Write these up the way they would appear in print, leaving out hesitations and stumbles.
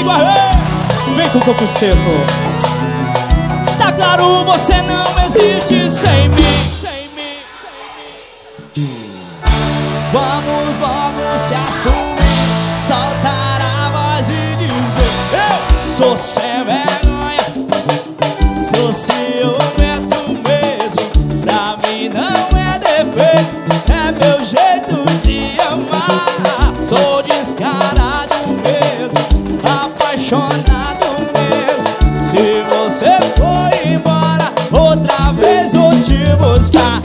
comigo, arre! Vem com o coco seco. Tá claro, você não existe sem mim. Vamos logo se assumir, soltar a voz e dizer: eu sou sem vergonha, sou ciumento mesmo. Pra mim não é defeito, é meu jeito de amar. Sou descarado mesmo, apaixonado mesmo. Se você for embora, outra vez vou te buscar.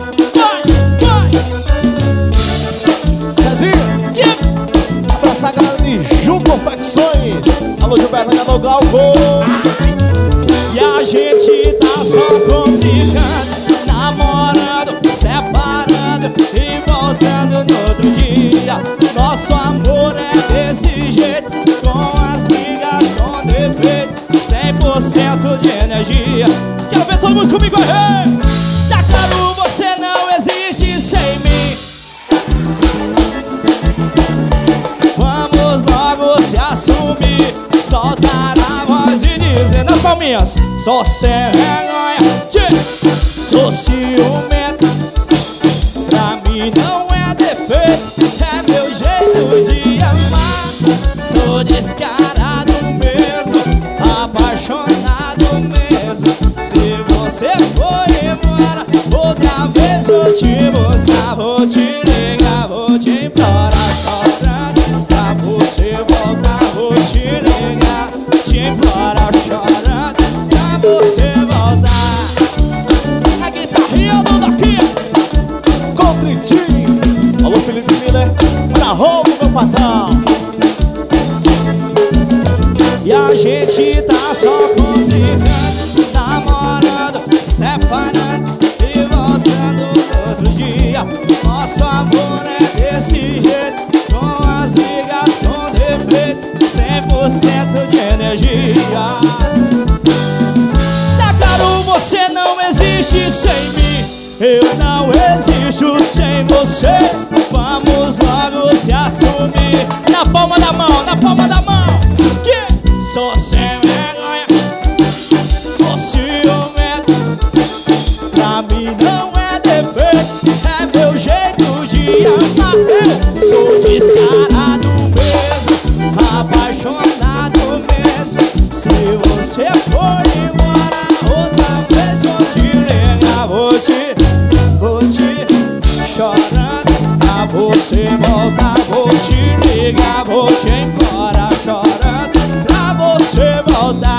Abraçar a galera de Ju Confecções. Alô, Gilberto, Gadol, Glauco. E a gente tá só complicando, namorando, separando e voltando no outro dia. Nosso amor é desse jeito, com as migas, com defeitos, 100% de energia. Quero ver todo mundo comigo, aí. Tá claro, você não existe sem mim. Vamos logo se assumir, soltar a voz e dizer nas palminhas: sou sem vergonha, sou ciumento. Pra mim não é defeito, é meu jeito de amar. Sou descarado mesmo, apaixonado mesmo. Se você for embora, outra vez vou te buscar. Vou te ligar, vou te implorar, chorando. Pra você voltar, vou te ligar, te implorar, chorando. Pra você voltar. A guitarrinha do daqui Country Jeans. Alô, Felipe Miller. Pra roubo, meu patrão. e a gente tá só complicando, namorando, separando e voltando outro dia. Nosso amor é desse jeito, com as ligas, com defeitos, 100% de energia. Tá claro, você não existe sem mim, eu não existo sem você. Vamos logo se assumir, na palma da mão, na palma da mão. Que sou sem vergonha, sou ciumento. Pra mim não é defeito, é meu jeito de amar. Eu sou descarado mesmo, apaixonado mesmo. Se você for embora, outra vez vou te ligar, vou te chorando. Pra você voltar, vou te ligar, vou te implorar, chorando. Pra você voltar.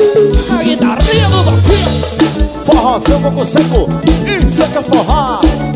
A guitarrinha do Doquinho. Forrozão, coco seco. Isso é que é forró.